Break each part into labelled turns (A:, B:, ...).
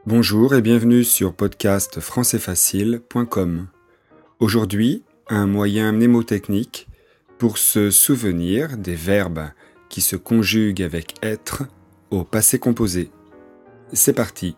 A: Bonjour et bienvenue sur podcastfrancaisfacile.com. Aujourd'hui, un moyen mnémotechnique pour se souvenir des verbes qui se conjuguent avec être au passé composé. C'est parti.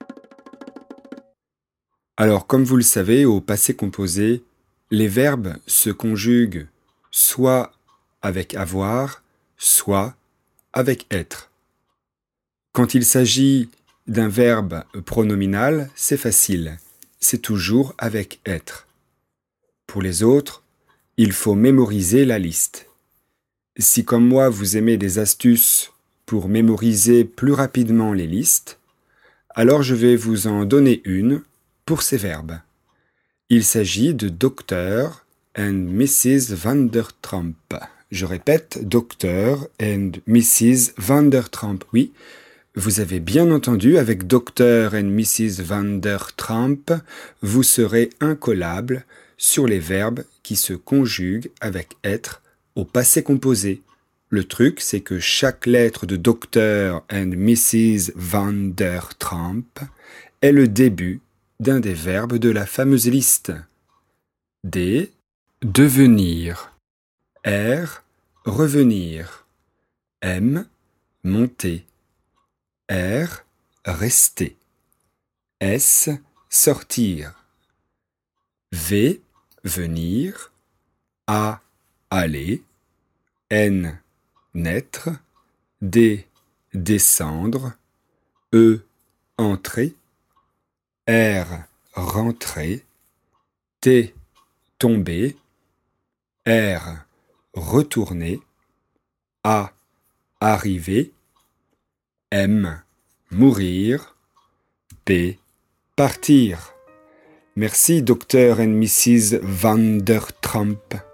A: Alors, comme vous le savez, au passé composé, les verbes se conjuguent soit avec avoir, soit avec être. Quand il s'agit d'un verbe pronominal, c'est facile, c'est toujours avec être. Pour les autres, il faut mémoriser la liste. Si comme moi vous aimez des astuces pour mémoriser plus rapidement les listes, alors je vais vous en donner une pour ces verbes. Il s'agit de Dr. and Mrs. Vandertramp. Je répète, Dr. and Mrs. Vandertramp. Oui, vous avez bien entendu, avec Dr. and Mrs. Vandertramp, vous serez incollable sur les verbes qui se conjuguent avec être au passé composé. Le truc, c'est que chaque lettre de Dr. and Mrs. Vandertramp est le début d'un des verbes de la fameuse liste. D. Devenir. R. Revenir. M. Monter. R. Rester. S. Sortir. V. Venir. A. Aller. N. Naître. D. Descendre. E. Entrer. R. Rentrer. T. Tomber. R. Retourner. A. Arriver. M. Mourir. P. Partir. Merci, Dr. and Mrs. Vandertramp.